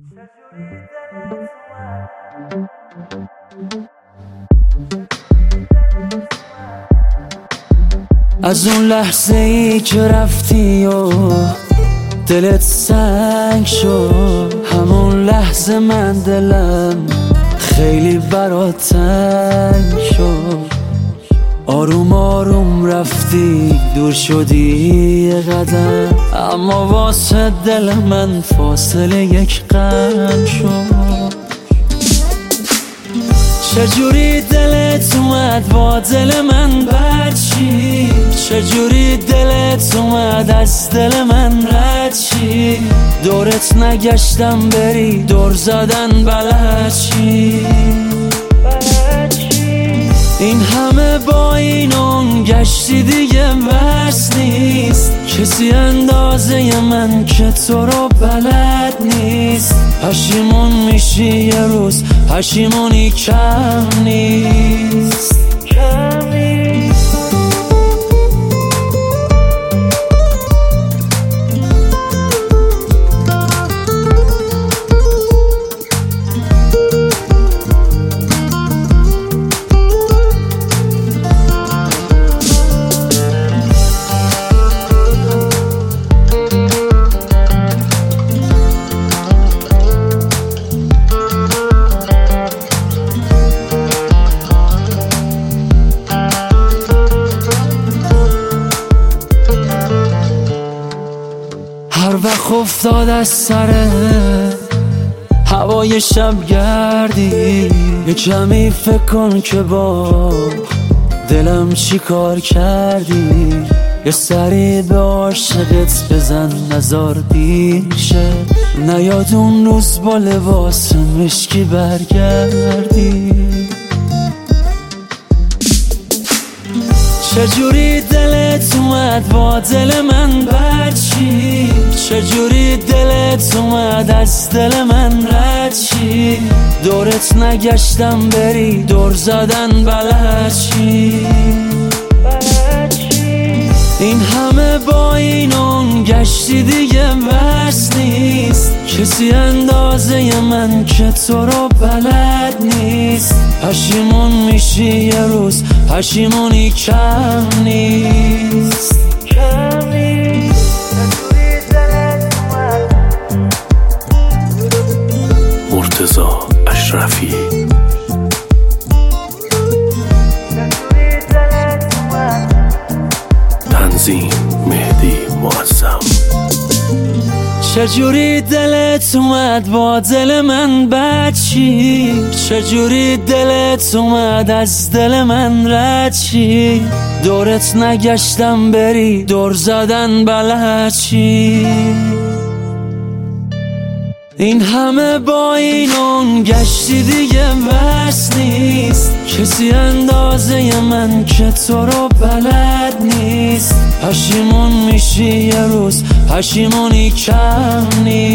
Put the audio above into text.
از اون لحظه ای که رفتی و دلت سنگ شد، همون لحظه من دلم خیلی برات تنگ شد. آروم آروم رفتی دور شدی یه قدم، اما واسه دل من فاصله یک قدم شد. چجوری دلت اومد با دل من بد چی؟ چجوری دلت اومد از دل من رد چی؟ دورت نگشتم بری دور زدن بلد چی؟ این همه با این اون گشتی دیگه بس نیست، کسی اندازه من که تو رو بلد نیست. پشیمون میشی یه روز، پشیمونی کم نیست. هر وقت افتاد از سر هوای شب گردی، یه کمی فکر کن که با دلم چی کار کردی. یه سری به عاشقت بزن نزار دیر شد، نیاد اون روز با لباس مشکی برگردی. چجوری دلت اومد با دل من بد چی؟ چجوری دلت اومد از دل من رد چی؟ دورت نگشتم بری دور زدن بلد چی؟ این همه با این اون گشتی دیگه بس نیست، کسی اندازه من که تو رو بلد نیست. پشیمون میشی یه روز، پشیمونی کم نیست. مرتضی اشرفی. تنظیم مهدی معظم. چجوری دلت اومد با دل من بد چی؟ چجوری دلت اومد از دل من رد چی؟ دورت نگشتم بری دور زدن بلد چی؟ این همه با این اون گشتی دیگه بس نیست، کسی اندازه من که تو رو بلد نیست. پشیمون میشی یه روز، پشیمونی کم نیست.